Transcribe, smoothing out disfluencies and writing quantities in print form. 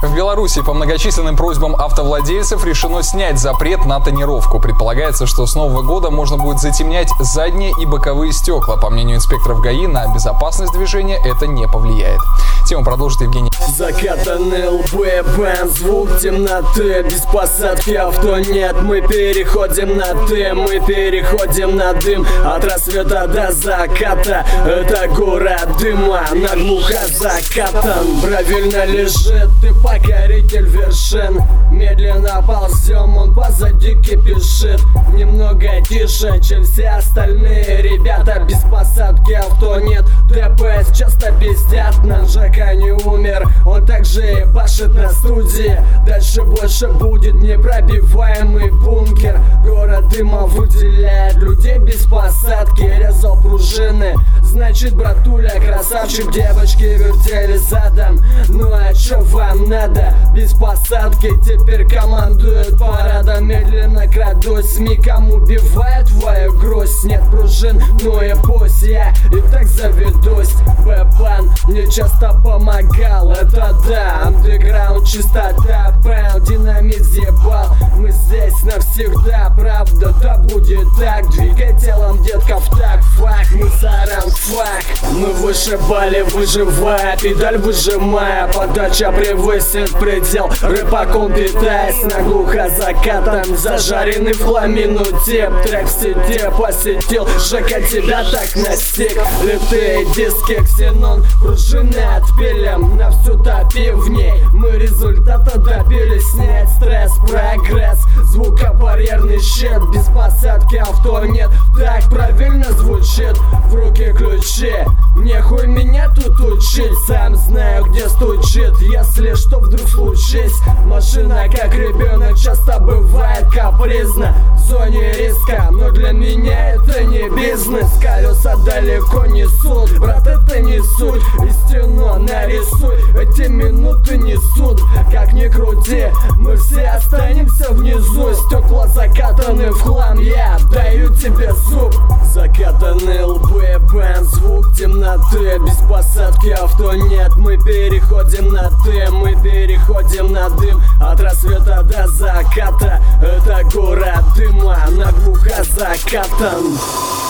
В Беларуси по многочисленным просьбам автовладельцев решено снять запрет на тонировку. Предполагается, что с Нового года можно будет затемнять задние и боковые стекла. По мнению инспекторов ГАИ, на безопасность движения это не повлияет. Тему продолжит Евгений. Закатанные лбы, бэм, звук темноты. Без посадки авто нет, мы переходим на «ты», мы переходим на дым. От рассвета до заката, это город дыма, наглухо закатан. Правильно лежит, ты покоритель вершин. Медленно ползем, он позади кипишит. Немного тише, чем все остальные ребята. Без посадки авто нет, ДПС часто пиздят. Наш ЖК не умер, он также ебашит на студии. Дальше больше будет непробиваемый бункер. Город дыма выделяет людей без посадки. Резал пружины, значит, братуля красавчик. Девочки вертели задом, ну а чё вам надо? Без посадки теперь командует парадом. Медленно крадусь, мигом убивает твою грусть. Нет пружин, ну и пусть, я и так заведусь. Бэбан мне часто помогал, это да. Андеграунд, чистота, бэм, динамит съебал. Мы здесь навсегда, правда, да будет так. Двигай телом, детка, в так, фак, мы сарам, фак. Мы вышибали, выживая, педаль выжимая. Подача превысит предел, рыбаком питаясь. Наглухо закатом, зажаренный в хламину тип. Трек в сети посетил, ЖК тебя так настиг. Литые диски, ксенон, пружины отпилим. На всю топи в ней, мы результата добились. Снять стресс, прогресс, звукобарьерный щит. Без посадки авто нет, так правильно звучит. В руки ключи, нехуй меня тут учить. Сам знаю, где стучит, если что вдруг случись. Машина как ребенок часто бывает капризна. В зоне риска, но для меня это не бизнес. Колеса далеко несут, брат, это не суть. Истину нарисуй, эти минуты несут. Как ни крути, мы все останемся внизу. Стекла закатаны в хлам, я даю тебе зуб. Закатанные лбы, бэм, звук темноты. Без посадки авто нет, мы переходим на «ты», мы переходим на дым. От рассвета до заката, это город дыма, наглухо закатан.